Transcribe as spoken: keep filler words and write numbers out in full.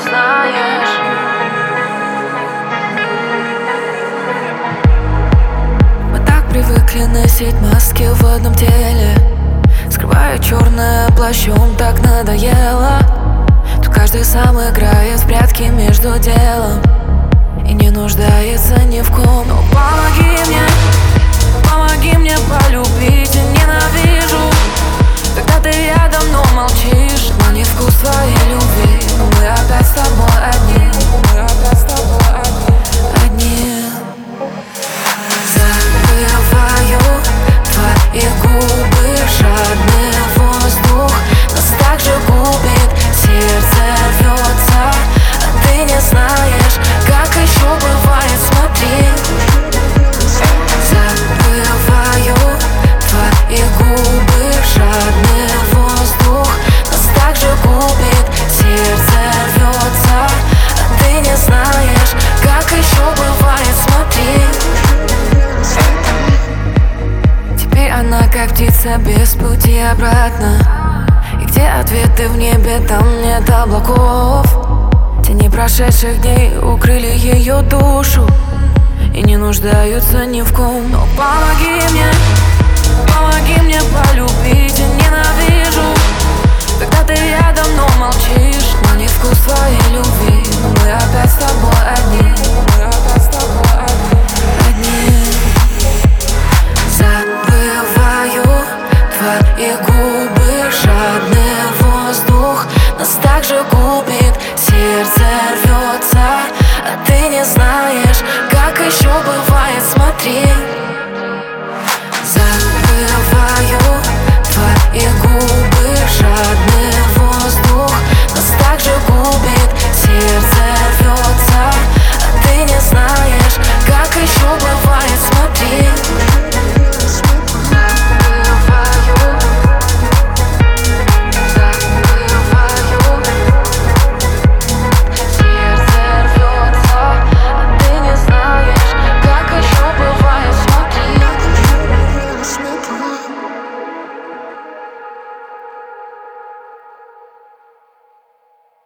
знаешь. Мы так привыкли носить маски в одном теле, скрывая черное плащом, так надоело. Тут каждый сам играет в прятки между делом и не нуждается ни в ком. Но помоги мне, помоги мне полюбить. Я ненавижу, когда ты рядом, но молчишь. Но не вкус твоей любви. Мы опять с тобой одни. Мы опять с тобой одни. Одни. Забываю твои губы, жадный воздух нас так же губит. Сердце рвется, а ты не знаешь, как еще бывает, смотри. Забываю твои губы, жадный воздух нас так же губит. Сердце рвется, а ты не знаешь, как еще бывает, смотри. Теперь она как птица без пути обратно. И где ответы в небе, там нет облаков. Тени прошедших дней укрыли ее душу и не нуждаются ни в ком. Но помоги мне, помоги мне полюбить. Я ненавижу, когда ты рядом, но молчишь. Но не вкус твоей любви. Мы опять с тобой одни.